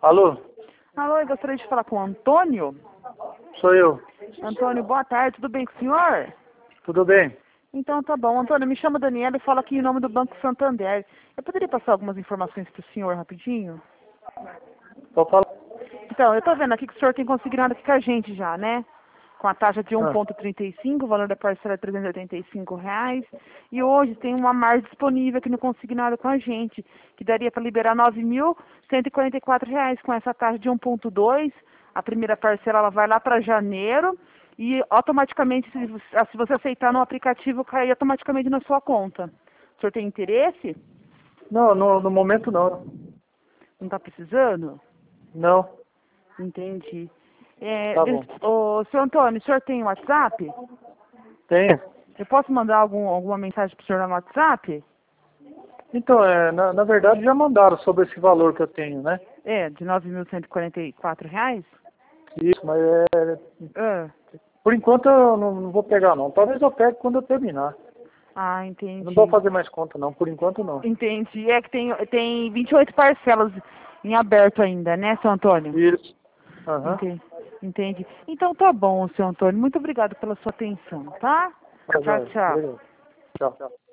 Alô? Alô, eu gostaria de falar com o Antônio. Sou eu. Antônio, boa tarde, tudo bem com o senhor? Tudo bem? Então tá bom. Antônio, me chama Daniela e fala aqui em nome do Banco Santander. Eu poderia passar algumas informações para o senhor rapidinho? Pode falar. Então, eu tô vendo aqui que o senhor tem consignado aqui com a gente já, né? Com a taxa de Ah, 1,35, o valor da parcela é R$ 385. E hoje tem uma margem disponível aqui no consignado com a gente, que daria para liberar R$ 9.144 com essa taxa de 1,2. A primeira parcela ela vai lá para janeiro e automaticamente, se você aceitar no aplicativo, cai automaticamente na sua conta. O senhor tem interesse? não, no momento não. Não está precisando? Não, Entendi. tá bom. Ô, senhor Antônio, o senhor tem WhatsApp? Tem? Eu posso mandar alguma mensagem para o senhor no WhatsApp? Então, na verdade já mandaram sobre esse valor que eu tenho, né? É, de R$ 9.144? Isso, mas Ah, por enquanto eu não vou pegar não. Talvez eu pegue quando eu terminar. Eu não vou entendi. fazer mais conta não, por enquanto não. Entendi. É que tem 28 parcelas em aberto ainda, né, seu Antônio? Isso. Aham. Entendi. Então tá bom, seu Antônio. Muito obrigado pela sua atenção, tá? Tá Tchau, joia. tchau. Obrigado. Tchau.